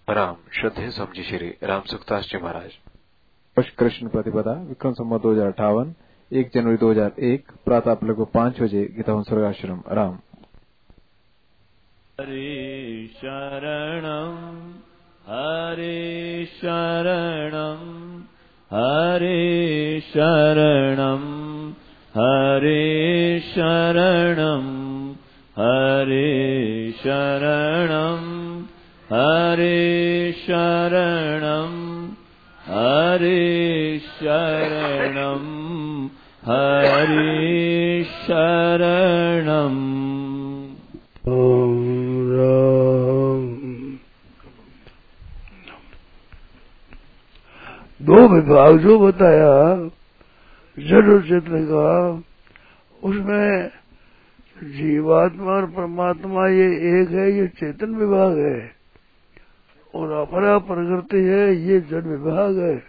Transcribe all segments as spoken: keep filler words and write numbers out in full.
राम श्रद्धेय समझी श्री राम सुखदास जी महाराज। कृष्ण प्रतिपदा विक्रम संवत दो हजार अठावन एक जनवरी दो हजार एक प्रातः लगभग पांच बजे गीता स्वर्गाश्रम। राम। हरे शरणं हरे शरणं हरे शरणं हरे शरणं हरे शरणं हरे शरणं हरे शरणं हरे शरणं। दो विभाग जो बताया जड़ और चेतन का, उसमें जीवात्मा और परमात्मा ये एक है, ये चेतन विभाग है, और अपरा प्रकृति है, ये जड़ विभाग है।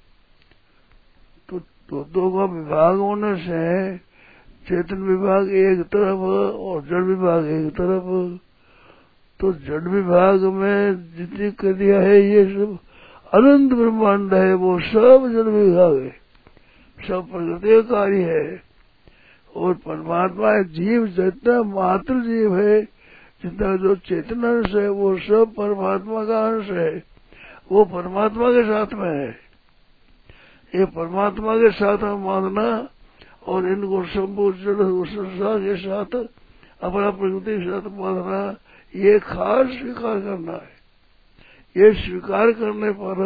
तो दो दो का विभाग होने से चेतन विभाग एक तरफ और जड़ विभाग एक तरफ। तो जड़ विभाग में जितनी क्रिया है ये सब अनंत ब्रह्मांड है, वो सब जड़ विभाग है, सब प्रकृति का कार्य है। और परमात्मा जीव जितना मात्र जीव है, जितना जो चेतन अंश है, वो सब परमात्मा का अंश है, वो परमात्मा के साथ में है। ये परमात्मा के साथ में मानना और इनको संपूर्ण संसार के साथ अपना प्रकृति के साथ मानना, ये खास स्वीकार करना है। ये स्वीकार करने पर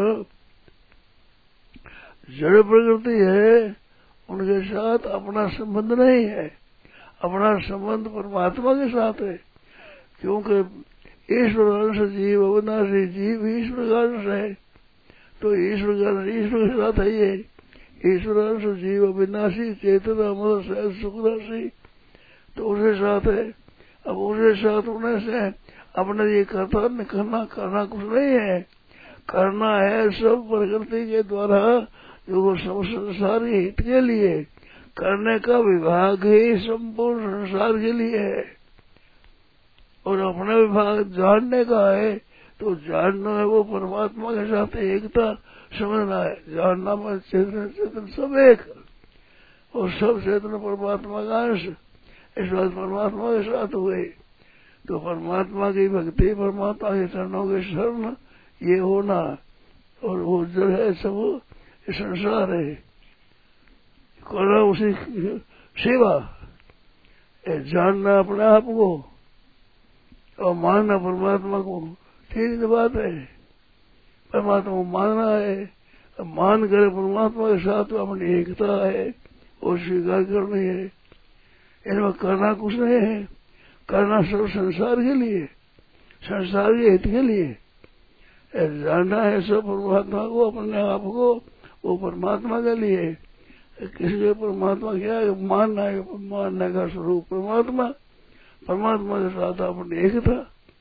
जड़ प्रकृति है, उनके साथ अपना संबंध नहीं है, अपना संबंध परमात्मा के साथ है। क्योंकि ईश्वर अंश जीव अविनाशी जीव ईश्वर का अंश है, तो ईश्वर का अंश ईश्वर के साथ है। ये ईश्वर अंश जीव अविनाशी चेतन अमर सहज सुखदासी, तो उसके साथ है। अब उसके साथ होने से अपने ये करता करना करना कुछ नहीं है, करना है सब प्रकृति के द्वारा, जो संसार के हित के लिए करने का विभाग ही संपूर्ण संसार के लिए है। और अपना विभाग जानने का है, तो जानना है वो परमात्मा के साथ एकता समझना है। जानना में चेतन चेतन सब एक, और सब चेतन परमात्मा का अंश, इस बात परमात्मा के साथ हुए। तो परमात्मा की भक्ति, परमात्मा के चरणों के शरण ये होना, और वो जो है सब संसार है, करना उसी सेवा, जानना अपने आप को और मानना परमात्मा को। ठीक बात है, परमात्मा को मानना है, मान कर परमात्मा के साथ अपनी एकता है और स्वीकार करनी है। इनमें करना कुछ नहीं है, करना सब संसार के लिए, संसार के हित के लिए जानना है सब परमात्मा को, अपने आप को, वो परमात्मा के लिए। किसी परमात्मा क्या है, मानना है, मानने का स्वरूप परमात्मा, परमात्मा के साथ अपनी एकता।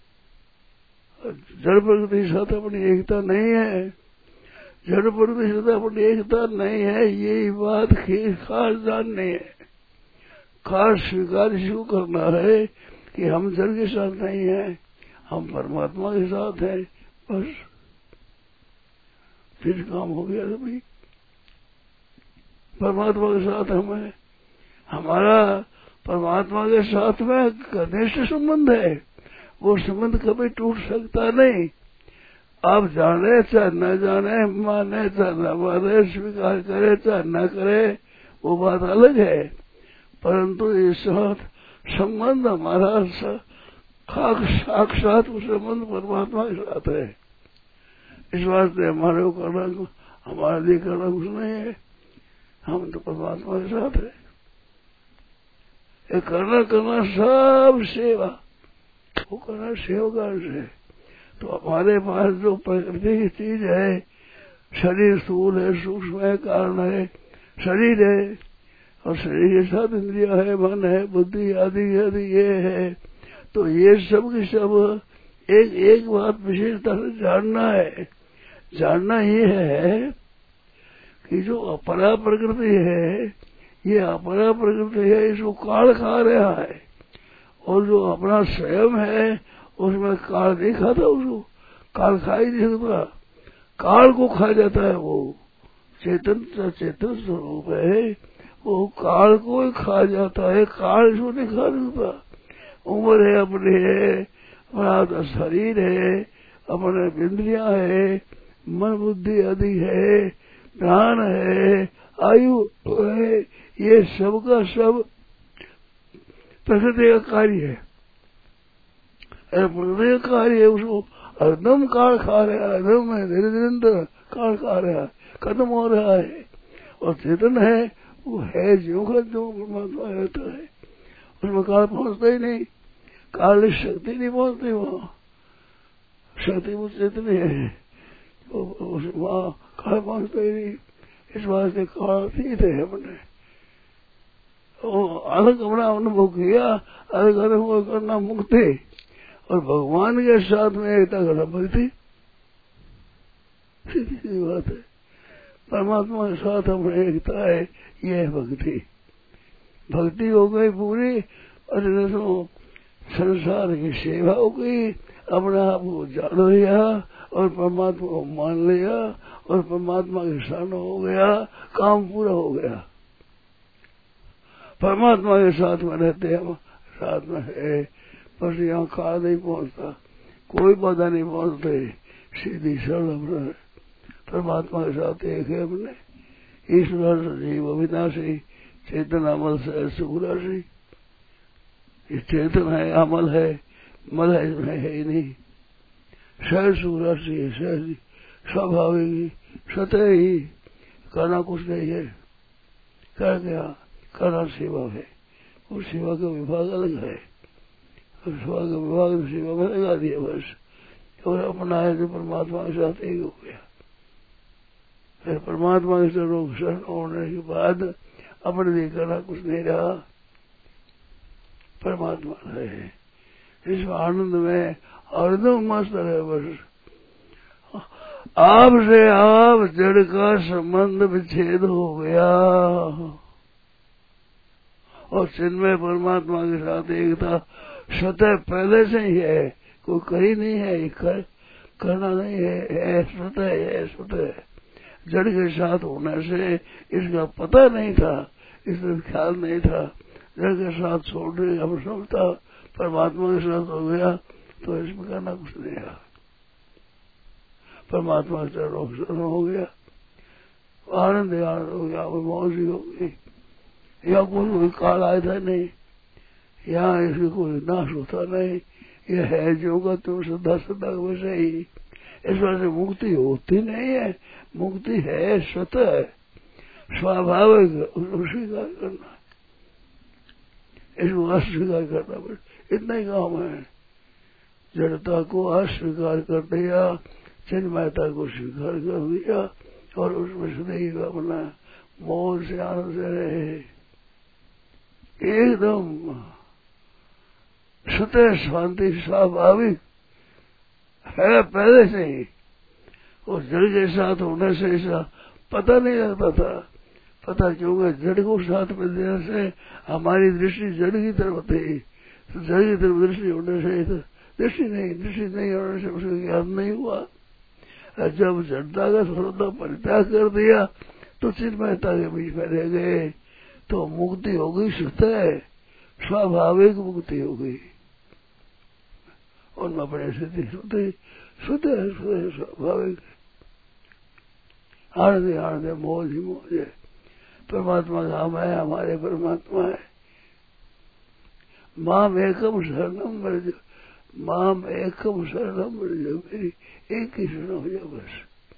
जड़ प्रकृति के साथ अपनी एकता नहीं है, जड़ प्रकृति के साथ अपनी एकता नहीं है, यही बात खास जाननी है, खास स्वीकार इसको करना है कि हम जड़ के साथ नहीं है, हम परमात्मा के साथ हैं। बस फिर काम हो गया। सभी परमात्मा के साथ हमें, हमारा परमात्मा के साथ में घनिष्ठ संबंध है, वो संबंध कभी टूट सकता नहीं। आप जाने चाहे न जाने, माने चाहे न माने, स्वीकार करे चाहे न करे, वो बात अलग है, परंतु इस साथ संबंध हमारा साक्षात संबंध परमात्मा के साथ है। इस वास्ते हमारे को करना, हमारे लिए करना कुछ नहीं है, हम तो परमात्मा के साथ है। ये करना करना सब सेवा, वो करना सेवकार से। तो हमारे पास जो प्रकृति की चीज है, शरीर स्थूल है, सूक्ष्म है, कारण है, शरीर है, और शरीर के साथ इंद्रिया है, मन है, बुद्धि आदि आदि ये है। तो ये सब की सब एक एक बात विशेषता से जानना है। जानना ये है कि जो अपरा प्रकृति है, ये अपरा प्रकृति है, इसको काल खा रहा है, और जो अपना स्वयं है उसमें काल नहीं खाता, उसको काल खा ही नहीं सकता, काल को खा जाता है। वो चेतन चेतन स्वरूप है, वो काल को ही खा जाता है, काल इसको नहीं खा सकता। उम्र है अपने है, अपना शरीर है, अपने इंद्रियां है, मन बुद्धि आदि है, प्राण है, आयु है, ये सब का सब प्रकृति का कार्य है। प्रकृति का कार्य है, उसको एकदम काल खा रहा है, एकदम धीरे धीरे काल खा रहा है, खत्म हो रहा है। और चेतन है, वो है जो का जो परमात्मा रहता है, उसमें काल पहुंचता ही नहीं, काल की शक्ति नहीं पहुंचती वहां, शक्ति वो चेतन है, वहां काल पहुंचता ही नहीं। इस बात से काल अतीत है। हमने अलग अपना अनुभव किया, अलग अनुभव करना मुक्ति, और भगवान के साथ में एकता करना भक्ति। सीधी बात है, परमात्मा के साथ हमें एकता है, ये है भक्ति। भक्ति हो गई पूरी, और संसार की सेवा हो गई, अपने आप को जान लिया और परमात्मा को मान लिया और परमात्मा के साथ हो गया, काम पूरा हो गया। परमात्मा के साथ में रहते हैं, साथ में है, बस यहाँ काल नहीं पहुंचता, कोई बाधा नहीं पहुंचते, सीधी सरल परमात्मा के साथ एक है हमने। ईश्वर जीव अविनाशी, चेतन अमल से सुखराशि। ये चेतन है, अमल है, मल है, इसमें है ही नहीं। सहज सुखराशि है, सहज स्वाभाविक सतह ही, करना कुछ नहीं है। कर गया, करना सेवा है, उस सेवा का विभाग अलग है, उस सेवा का विभाग सेवा में लगा दिया बस, और अपना है जो परमात्मा के साथ एक हो गया। फिर परमात्मा के साथ शरण होने के बाद अपने लिए करना कुछ नहीं रहा, परमात्मा रहे। इस आनंद में हरदम मस्त रहे बस। आपसे आप जड़ का संबंध विच्छेद हो गया, और चिन्मय परमात्मा के साथ एकता स्वतः पहले से ही है, कोई कहीं नहीं है, कर, करना नहीं है, है स्वतः है, स्वतः। जड़ के साथ होने से इसका पता नहीं था, इसमें ख्याल नहीं था। जड़ के साथ छोड़ने हम समझता परमात्मा के साथ हो गया, तो इसमें करना कुछ नहीं है। परमात्मा के साथ हो गया, आनंद आनंद हो गया, मौज हो गई। यहाँ कोई काल आया था नहीं, यहाँ इसके कोई नाश होता नहीं, ये है जो का तुम सदा सदा वैसे ही। इस वजह से मुक्ति होती नहीं है, मुक्ति है स्वतः स्वाभाविक, उसको स्वीकार करना, इसको अस्वीकार करना, बस इतना ही काम है। जड़ता को अस्वीकार कर दिया, चिन्मयता को स्वीकार कर दिया, और उसमें सदैव अपना मौज से आनंद से रहे, एकदम स्वतः शांति स्वाभाविक है पहले से ही। और जड़ के साथ होने से ऐसा पता नहीं लगता था, पता क्यों है, जड़ को साथ में देने से हमारी दृष्टि जड़ की तरफ थी, तो जड़ की तरफ दृष्टि होने से दृष्टि नहीं दृष्टि नहीं होने से उसका ज्ञान नहीं हुआ। जब जड़ता का सर्वथा परित्याग कर दिया तो चिन्मयता के बीच में रह गए, तो मुक्ति हो गई, स्वतः स्वाभाविक मुक्ति हो गई। और मैं अपने स्थिति स्वतः स्वतः स्वतः स्वाभाविक आनंद आनंद मौज ही मौज है। परमात्मा का हम है, हमारे परमात्मा है। माम एकम शरणम व्रज, माम एकम शरणम व्रज, मेरी एक ही शरण हो जाए बस,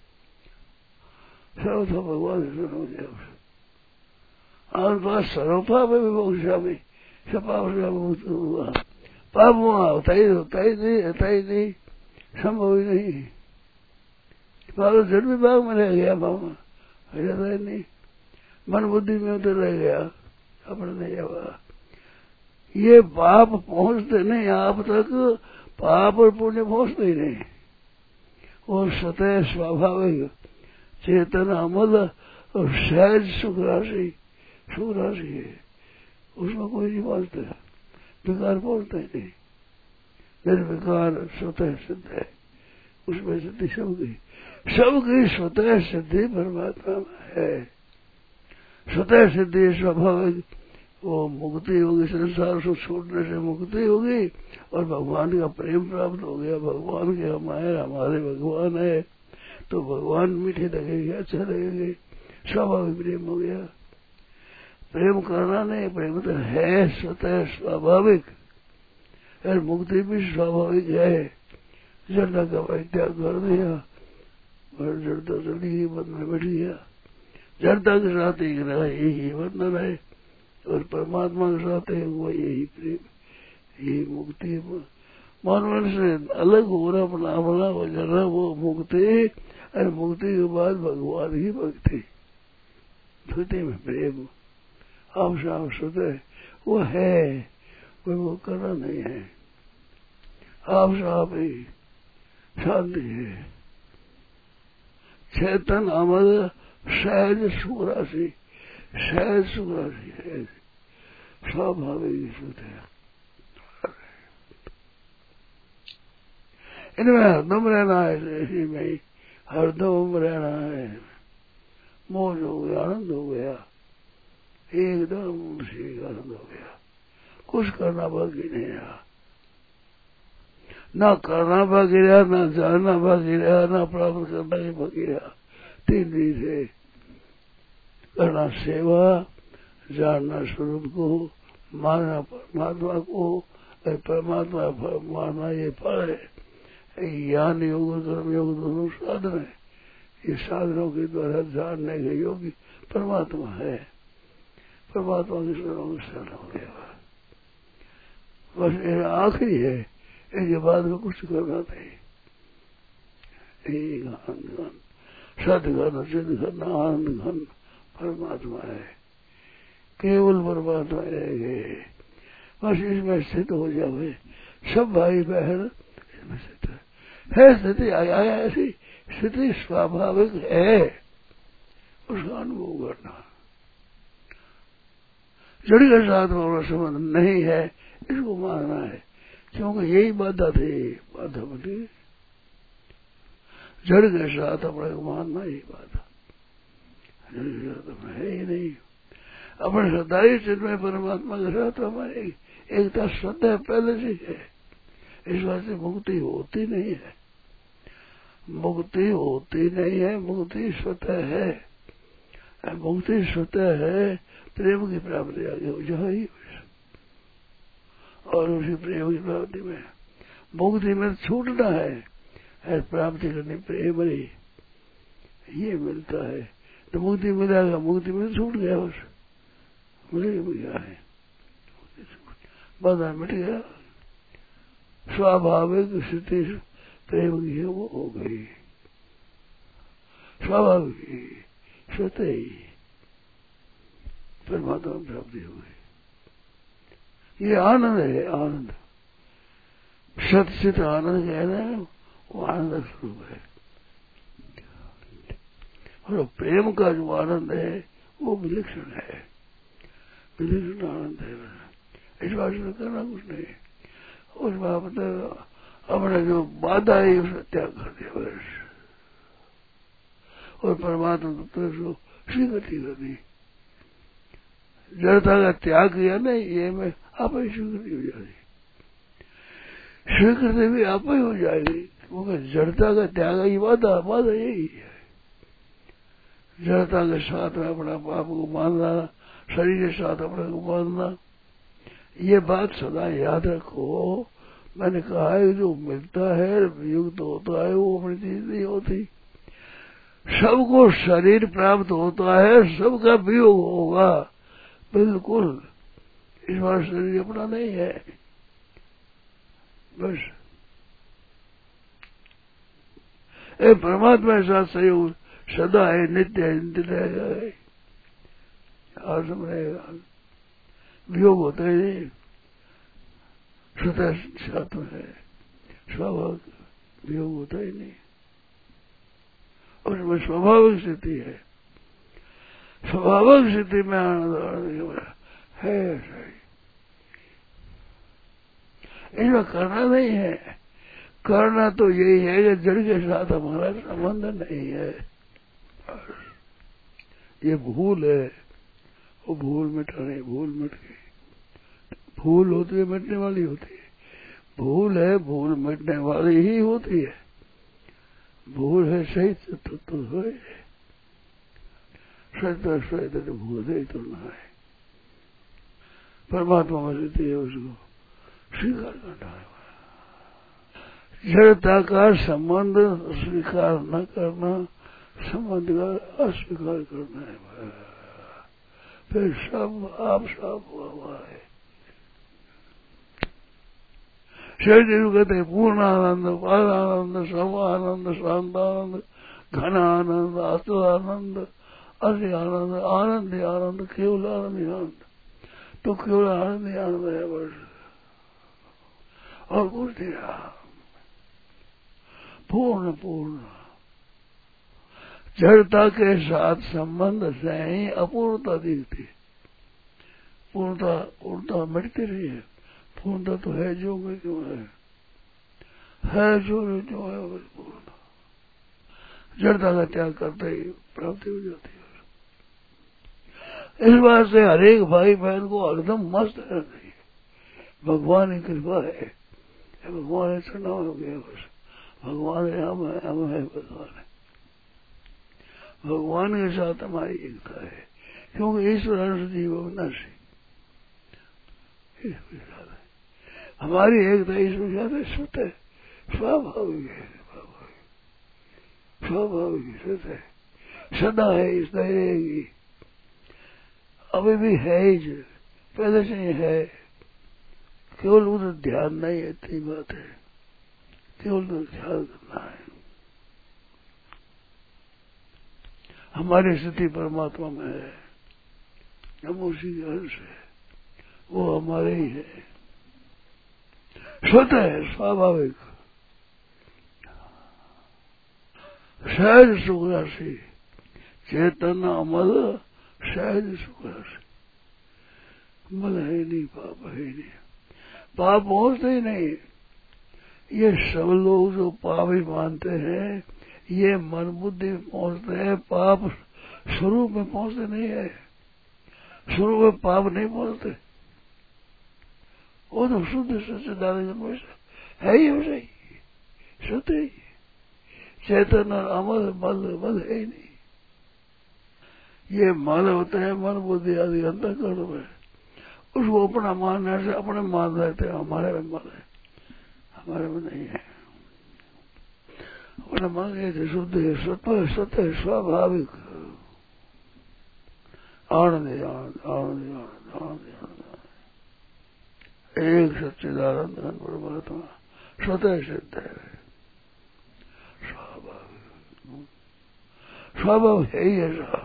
सर्वथा भगवान शरण हो जाए बस। और बात सर्वथा में भी मोक्षा में सपाप से मुक्त हुआ, पाप वहां होता ही होता ही नहीं, होता ही नहीं, संभव ही नहीं। पाप जड़ विभाग में रह गया, मामा रहता ही नहीं, मन बुद्धि में तो रह गया, अपने नहीं हुआ। ये पाप पहुंचते नहीं आप तक, पाप और पुण्य पहुंचते ही नहीं। वो स्वतः स्वाभाविक चेतन अमल और सहज सुख राशि, सुख राशि है, उसमें कोई नहीं पहुंचता, विकार पहुंचता ही नहीं। निर्विकार स्वतः सिद्ध है, उसमें सिद्धि सबकी सबकी स्वतः सिद्धि परमात्मा में है। स्वतः सिद्धि स्वाभाविक वो मुक्ति होगी, संसार से छूटने से मुक्ति होगी और भगवान का प्रेम प्राप्त हो गया। भगवान के हमारे हमारे भगवान है तो भगवान मीठे लगेंगे, अच्छे लगेंगे, स्वाभाविक प्रेम हो गया। प्रेम करना नहीं, प्रेम तो है स्वतः स्वाभाविक और मुक्ति भी स्वाभाविक है। जड़ता का परित्याग कर दिया और जड़ता चली गई, मन में बैठ गया। जड़ता के साथ एक रहा, यही बंधन है और परमात्मा के साथ है वो यही प्रेम, यही मुक्ति। मानव से अलग हो रहा, अपना अपना हो जा रहा, वो मुक्ति और मुक्ति के बाद भगवान ही भक्ति, भक्ति में प्रेम आप साफ स्वतः वो है, कोई वो करना नहीं है। आप साफ ही शांति है। चेतन अमर सहज सुख राशि, सहज सुख राशि है, स्वाभाविक शुद्ध है। इनमें हरदम रहना है, इसी में ही हरदम रहना है। मौज हो गया, आनंद हो गया, एकदम से आनंद हो गया। कुछ करना बाकी नहीं रहा, ना करना बाकी रहा, ना जानना बाकी रहा, ना प्राप्त करना ही बाकी रहा। तीन चीज है, करना सेवा, जानना स्वरूप को, मानना परमात्मा को, परमात्मा मानना ये फल है। ज्ञान योग कर्म योग दोनों साधन है। ये साधनों के द्वारा जानने के योग्य परमात्मा है। परमात्मा के शरण हो गया, बस ये आखिरी है। इसके बाद में कुछ करना नहीं। आनंद घन, सद घन, सिद्ध घन, आनंद घन परमात्मा है। केवल परमात्मा रह गए, बस इसमें स्थित हो जावे। सब भाई बहन इसमें स्थित है, है स्थिति आया है। ऐसी स्थिति स्वाभाविक है, उसका अनुभव करना। जड़ के साथ हमारा संबंध नहीं है, इसको मानना है, क्योंकि यही बाधा थी। बाधा बनी जड़ के साथ अपने को मानना, यही बाधा। जड़ के साथ अपना है ही नहीं। अपने सदाई चिन्ह में परमात्मा के साथ हमारी एकता स्वतः पहले से है। इस बात से मुक्ति होती नहीं है, मुक्ति होती नहीं है। मुक्ति स्वतः है, मुक्ति स्वतः है। प्रेम की प्राप्ति आगे हो जाएगी और उसी प्रेम की प्राप्ति में मुक्ति में छूटना है, प्राप्ति करनी प्रेम ही ये मिलता है। तो मुक्ति मिलेगा, मुक्ति में छूट गया, बस मिल गया है, बाधा मिट गया। स्वाभाविक स्थिति प्रेम की है वो हो गई, स्वाभाविक स्वतः ही परमात्मा प्राप्ति हो गई। ये आनंद है, आनंद सत आनंद कहना है, वो आनंद स्वरूप है। और प्रेम का जो आनंद है वो विलक्षण है, विलक्षण आनंद है। इस बात में करना कुछ नहीं, उस बात अपने जो बाधा है उसका त्याग कर दिया बस, और परमात्मा तो स्वीकृति करनी। जड़ता का त्याग किया नहीं, ये में आप ही स्वीकृति हो जाएगी, स्वीकृति भी आप ही हो जाएगी, क्योंकि जड़ता का त्याग ही बाधा, बाधा यही है। जड़ता के साथ में अपना पाप को मानना, शरीर के साथ अपने को मानना, ये बात सदा याद रखो। मैंने कहा है जो मिलता है, युक्त होता है, वो अपनी चीज नहीं होती। सबको शरीर प्राप्त होता है, सबका वियोग होगा, बिल्कुल। इस बार शरीर अपना नहीं है, बस ए परमात्मा के साथ सहयोग सदा है, नित्य है, नित्य रहेगा, आसम रहेगा, वियोग होता ही नहीं, स्वतः साथ में है, स्वाभाविक वियोग होता ही नहीं, उसमें स्वाभाविक स्थिति है। स्वाभाविक स्थिति में आनंद आनंद है, सही इसमें करना नहीं है। करना तो यही है कि जड़ के साथ हमारा संबंध नहीं है। ये भूल है, वो भूल मिटाने, भूल मिट गई। भूल होती है मिटने वाली होती है, भूल है भूल मिटने वाली ही होती है। भूल है सही तो तो है, सत्य सत्य तो भूल है तो ना है। परमात्मा मस्ती है, उसको स्वीकार करना है। जड़ता का संबंध स्वीकार न करना, संबंध का अस्वीकार करना है। फिर सब आप साफ हुआ हुआ है। शरीर कहते हैं पूर्ण आनंद, पार आनंद, सम आनंद, शांत आनंद, घन आनंद, आतुर आनंद, अति आनंद, आनंद ही आनंद, केवल आनंद ही आनंद। तो केवल आनंद ही आनंद है बस, और कुछ नहीं रहा। पूर्ण पूर्ण जड़ता के साथ संबंध से ही अपूर्णता दिखती। पूर्णता पूर्णता मिटती रही है। पूर्णता तो है जो में क्यों है, है जो जो है बस पूर्ण। जड़ता का त्याग करते ही प्राप्ति हो जाती है। इस बात से हरेक भाई बहन को एकदम मस्त रहना चाहिए। भगवान की कृपा है, भगवान ऐसा ना हो गया बस। भगवान है, हम है, हम है भगवान है। भगवान के साथ हमारी एकता है, क्योंकि ईश्वर अंश जीव अविनाशी। हमारी एकता ईश्वर के साथ शुद्ध है, स्वाभाविक है, स्वाभाविक शुद्ध है, सदा है, इसलिए रहेगी। अभी भी है ही, पहले से ही है, केवल उधर ध्यान नहीं है, इतनी बात है। केवल तो ख्याल करना है। हमारी स्थिति परमात्मा में है, हम उसी के अंश है, वो हमारे ही है, स्वतः है, स्वाभाविक। सहज सुख राशि, चेतन अमल, सहज सुख राशि। मल है नहीं, पाप है नहीं, पाप पहुंचते ही नहीं। ये सब लोग जो पाप ही मानते हैं, ये मन बुद्धि में पहुंचते हैं, पाप स्वरूप में पहुंचते नहीं है। स्वरूप में पाप नहीं पहुंचते, वो तो शुद्ध सच्चिदानंद है ही, वैसे ही शुद्ध ही। चेतन और अमल मल मल है ही नहीं। ये मल होते हैं मन बुद्धि आदि अंतःकरण में, उसको अपना मानने से अपने मान लेते हैं हमारे में मल है, हमारे में नहीं है। अपने मान गए शुद्ध है, स्वतः स्वतः स्वाभाविक आनंद आनंद आनंद आनंद आनंद आनंद एक सच्चिदानंद परमात्मा स्वतः सिद्ध है, स्वाभाविक स्वभाव है ही ऐसा।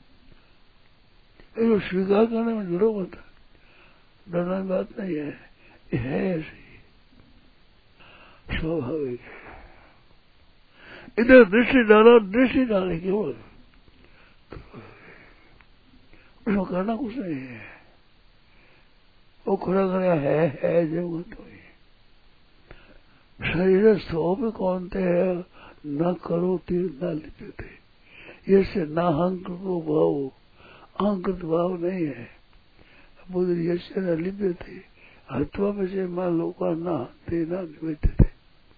इसको स्वीकार करने में जरूरत है, डरने की बात नहीं है, ये है ऐसी स्वाभाविक है। इधर दृष्टि डालो, दृष्टि डाले केवल, उसमें करना कुछ नहीं है। वो खुला गया है, है जो तो शरीर स्थो भी कौनते है, न करो तीर न लिपते, ये से न अहंकृत भाव, अहंकृत भाव नहीं है। बुद्ध यश्य न लिप्यते, हत्वा में से मान लोका न ते न निमित्ते थे।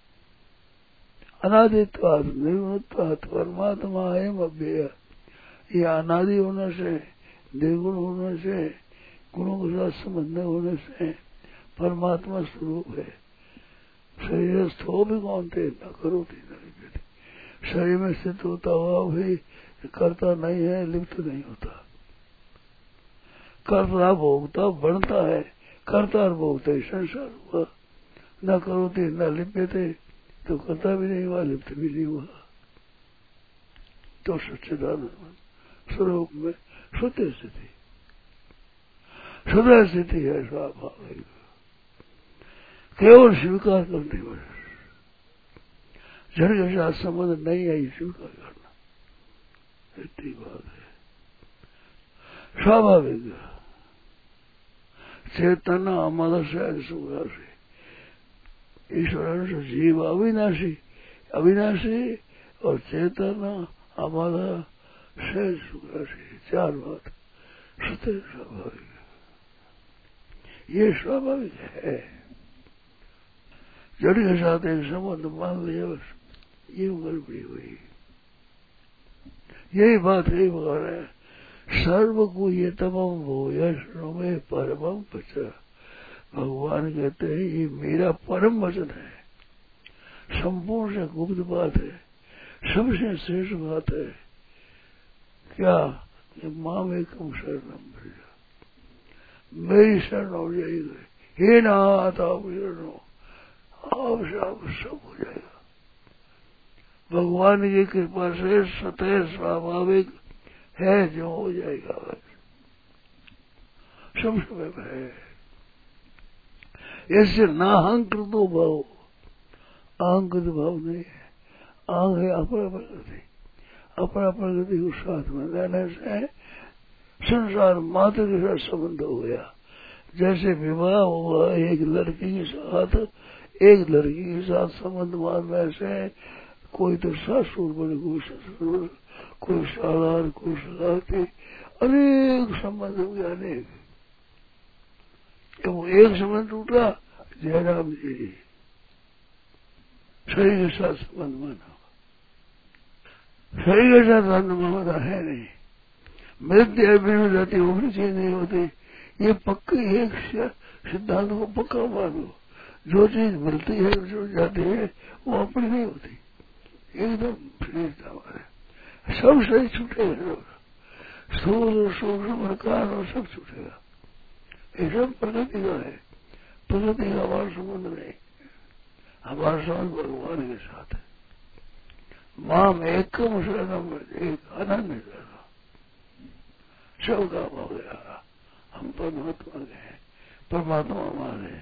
अनादित्वाद निर्गुणत्वाद परमात्मा एवं अव्यय। ये अनादि होने से, निर्गुण होने से, गुणों के साथ संबंध होने से परमात्मा स्वरूप है। शरीर स्थो भी कौन थे, न करो थी न लिप्यते। शरीर में स्थित होता हुआ भी करता नहीं है, लिप्त नहीं होता। कर्ता भोगता बनता है, करता और भोगता ही संसार हुआ। न करो थी न लिप्यते, तो करता भी नहीं हुआ, लिप्त भी नहीं हुआ। तो सच्चिदानंद स्वरूप में स्वतः स्थिति, स्वतः स्थिति है, स्वाभाविक केवल स्वीकार करने वाले। जड़ के साथ संबंध नहीं है, स्वीकार करना, इतनी बात है। स्वाभाविक चेतना अमल सहज सुख राशि, ईश्वर जीव अविनाशी, अविनाशी और चेतन हमारा सहज सुख राशि, चार बात सत्य स्वाभाविक, ये स्वाभाविक है। जड़ के साथ एक संबंध मान लिया बस, ये गड़बड़ी हुई। यही बात है भगवान है, सर्व को ये तमाम भूयशो में परम वचन, भगवान कहते हैं ये मेरा परम वचन है, संपूर्ण से गुप्त बात है, सबसे श्रेष्ठ बात है। क्या कि माँ में कम शरणम भजा, मेरी शरण हो जाएगी, हे नाथ आप शरण हो, आपसे आपको सब हो जाएगा। भगवान की कृपा से सतह स्वाभाविक है जो हो जाएगा, सब समय है। ऐसे नाहंकृतो भाव, अहंकृत भाव नहीं है, आंख है अपना प्रकृति, अपना प्रकृति को साथ में रहने से संसार मात्र के साथ संबंध हो गया। जैसे विवाह हुआ एक लड़की के साथ, एक लड़की के साथ संबंध मानने से कोई तो ससुर बने, कोई ससुर, कोई सालार, कोई सलाती, अनेक संबंध हो गया, अनेक। वो एक संबंध टूटा, जयराम जी शरीर के साथ संबंध माना, शरीर के साथ संबंध माना है नहीं। मृत्यु बिना जाती उम्र चीज नहीं होती, ये पक्के एक सिद्धांत को पक्का मानो। जो चीज मिलती है जो जाती है वो अपनी नहीं होती, एकदम श्रेष्ठ हमारे। सब शरीर छूटेगा, स्थूल सूक्ष्म कान और सब छूटेगा, ये सब प्रकृति का है, प्रकृति का हमारा संबंध नहीं, हमारा संबंध भगवान के साथ है। माँ में एकम शरणम, एक अनन्य शरण, सब काम हो गया, हम परमात्मा गए, परमात्मा हमारे।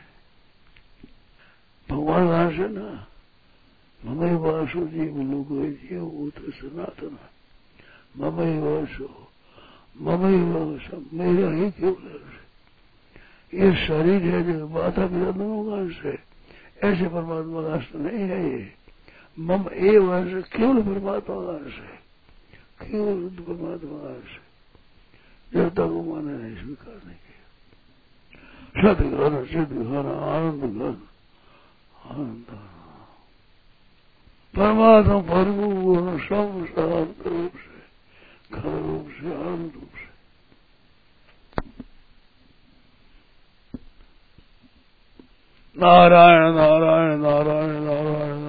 भगवान से ना ममई वासु जीव लोग जीव भूत सनातन, ममई वासु, ममई वासु, मेरा ही केवल ये शरीर है जो माता पिता दोनों का अंश है, ऐसे परमात्मा का अंश नहीं है ये। मम ए वर्ष केवल परमात्मा का अंश है, केवल परमात्मा का अंश है, जब तक वो माने नहीं स्वीकार नहीं किया। सदघन सिद्धघन आनंद घन, आनंद परमात्मा परिपूर्ण सब शांत रूप से, घर रूप से, आनंद रूप से। नारायण नारायण नारायण नारायण